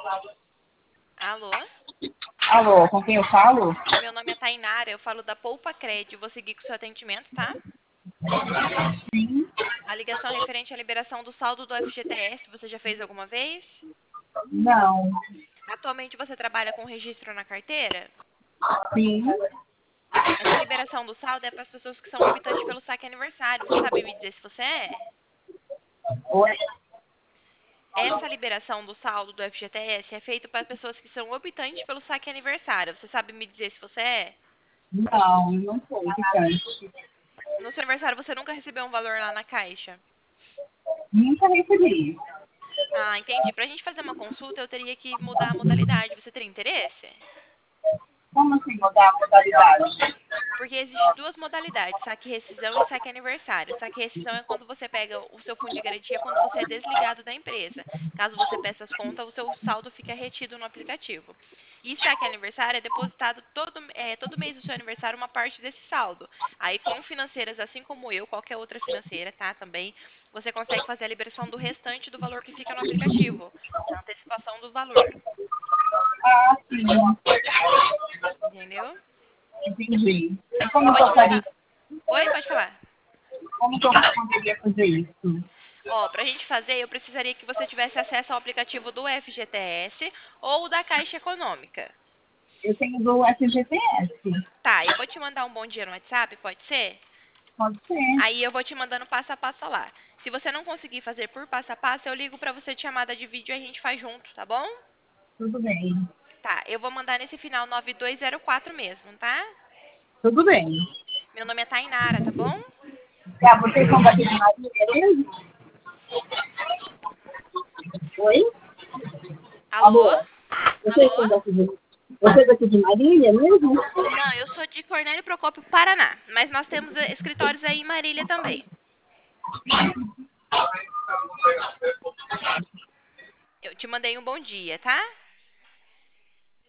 Alô? Alô, com quem eu falo? Meu nome é Tainara, eu falo da Poupa Cred. Vou seguir com o seu atendimento, tá? Sim. A ligação é referente à liberação do saldo do FGTS, você já fez alguma vez? Não. Atualmente você trabalha com registro na carteira? Sim. Essa liberação do saldo é para as pessoas que são optantes pelo saque aniversário. Você sabe me dizer se você é? Oi? Essa liberação do saldo do FGTS é feita para pessoas que são optantes pelo saque aniversário. Você sabe me dizer se você é? Não, não sou ficante. No seu aniversário você nunca recebeu um valor lá na caixa? Nunca recebi. Ah, entendi. Para a gente fazer uma consulta, eu teria que mudar a modalidade. Você teria interesse? Como assim mudar a modalidade? Porque existem duas modalidades, saque rescisão e saque aniversário. Saque rescisão é quando você pega o seu fundo de garantia quando você é desligado da empresa. Caso você peça as contas, o seu saldo fica retido no aplicativo. E saque aniversário é depositado todo mês do seu aniversário uma parte desse saldo. Aí com financeiras, assim como eu, qualquer outra financeira, tá, também, você consegue fazer a liberação do restante do valor que fica no aplicativo. A antecipação do valor. Ah, sim. Entendeu? Entendi. E Eu como vou que te eu faria? mandar. Oi, pode falar. Como que eu poderia fazer isso? Ó, pra gente fazer, eu precisaria que você tivesse acesso ao aplicativo do FGTS ou da Caixa Econômica. Eu tenho do FGTS. Tá, eu vou te mandar um bom dia no WhatsApp, pode ser? Pode ser. Aí eu vou te mandando passo a passo lá. Se você não conseguir fazer por passo a passo, eu ligo pra você de chamada de vídeo e a gente faz junto, tá bom? Tudo bem. Tá, eu vou mandar nesse final 9204 mesmo, tá? Tudo bem. Meu nome é Tainara, tá bom? Tá, vocês são daqui de Marília mesmo? Oi? Alô? Alô? Vocês Alô? são daqui de... Vocês daqui de Marília mesmo? Não, eu sou de Cornélio Procópio, Paraná, mas nós temos escritórios aí em Marília também. Eu te mandei um bom dia, tá?